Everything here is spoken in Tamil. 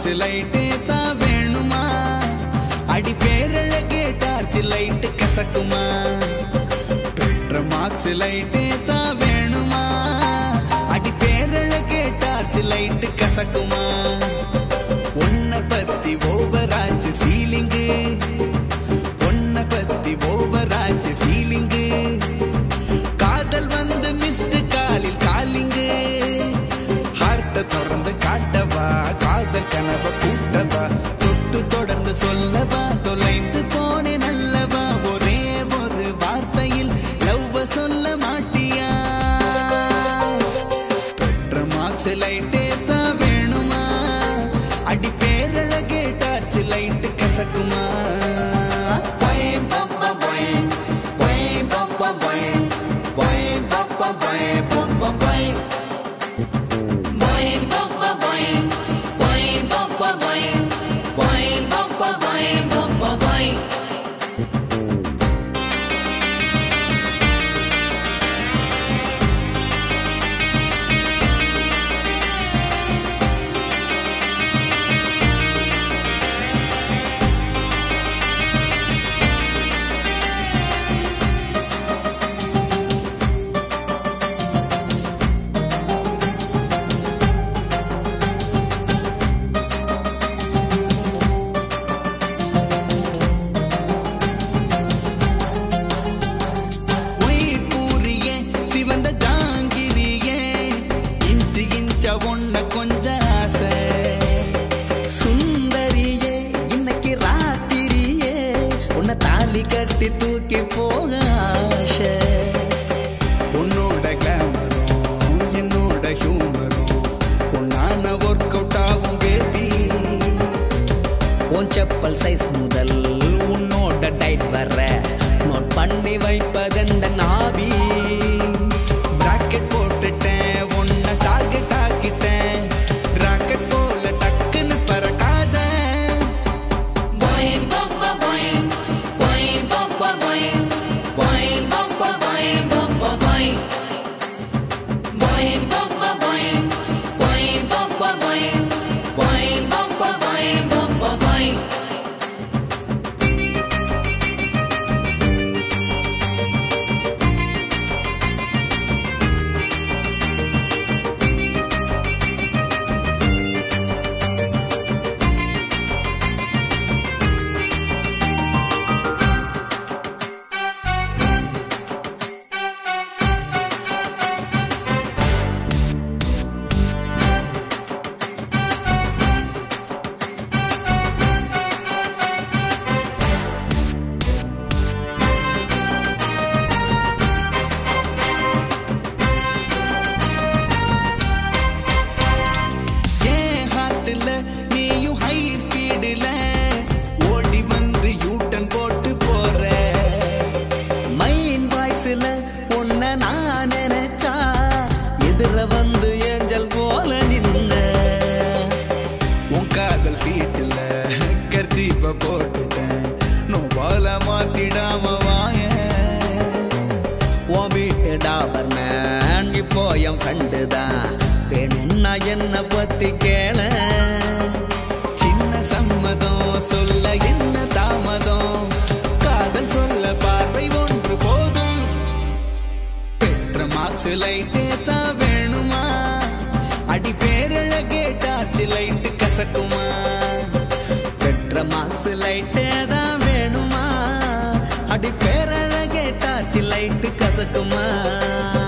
மார்க்ஸ் லைட்டே தான் வேணுமா அடி பேரழகே டார்ச் லைட் கசக்குமா பெற்ற மார்க்ஸ் லைட்டே தான் வேணுமா அடி பேரழகே டார்ச் லைட் கசக்குமா உன்னை பத்தி ஓவராஜ் ஃபீலிங்கு உன்னை பத்தி ஓவராஜ் ஃபீலிங்கு காதல் வந்து மிஸ்டு காலில் காலிங்கு ஹார்ட்ட தொடர்ந்து காட்டவா காதல் கனவ கூட்டவா தொட்டு தொடர்ந்து சொல்லவா தொலைந்து போனே நல்லவா ஒரே ஒரு வார்த்தையில் லவ்வ சொல்ல மாட்டியா பெற்ற மார்க்ஸ் லைட்டே தான் வேணுமா அடி பேரழகே டார்ச் லைட் கசக்குமா ஒன்ன கொஞ்சம் ஆசை சுந்தரியே இன்னைக்கு ராத்திரியே உன்னை தாலி கட்டி தூக்கி போக ஆசை உன்னோட கிளாமரும் என்னோட ஹியூமரும் உன்னான ஒர்க் அவுட் ஆகும் பேபி உன் செப்பல் சைஸ் முதல் உன்னோட டைட் வர்ற நோட் பண்ணி வைப்பதெந்த நாபி பிராக்கெட் போட்டுட்டேன் உன்னை டார்கெட் ஆக்கிட்டேன் ராக்கெட் போல டக்குன்னு பறக்காத நீயும் ஹை ஸ்பீடுல ஓடி வந்து யூட்டன் போட்டு போற மைண்ட் வாய்ஸ்ல உன்னை நான் நினைச்சா எதிர வந்து ஏஞ்சல் போல நின்ன உன் காதல் சீட்டுல கர்ஜீப்ப போட்டுட்டேன் நோபால மாத்திடாம வாய உன் வீட்டு டாபர் மேன் இப்போ என் ஃப்ரெண்டு தான் வேணும்னா என்ன பத்தி கேள சின்ன சம்மதம் சொல்ல என்ன தாமதம் காதல் சொல்ல பார்வை ஒன்று போதும் பெற்ற மார்க்ஸ் லைட்டே தான் வேணுமா அடி பேரழகே டார்ச் லைட் கசக்குமா பெற்ற மார்க்ஸ் லைட்டே தான் வேணுமா அடி பேரழகே டார்ச் லைட் கசக்குமா